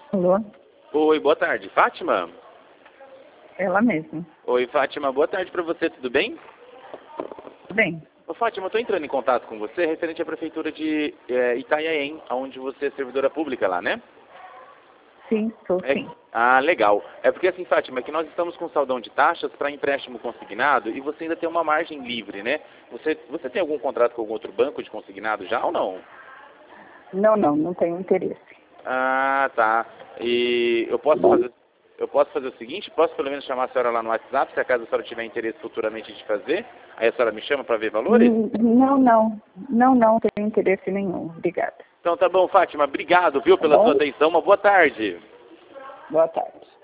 Alô? Oi, boa tarde. Fátima? Ela mesma. Oi, Fátima. Boa tarde para você, tudo bem? Bem, Ô, Fátima, eu estou entrando em contato com você referente à prefeitura de Itanhaém, onde você é servidora pública lá, né? sim, estou sim. Ah, legal. É porque assim, Fátima, é que nós estamos com saldão de taxas para empréstimo consignado e você ainda tem uma margem livre, né? Você tem algum contrato com algum outro banco de consignado já ou não? Não tenho interesse. Ah, tá. E eu posso fazer o seguinte, posso pelo menos chamar a senhora lá no WhatsApp, se acaso a senhora tiver interesse futuramente de fazer, aí a senhora me chama para ver valores? Não tenho interesse nenhum. Obrigada. Então tá bom, Fátima, obrigado, viu, Tá pela sua bom? atenção, uma boa tarde. Boa tarde.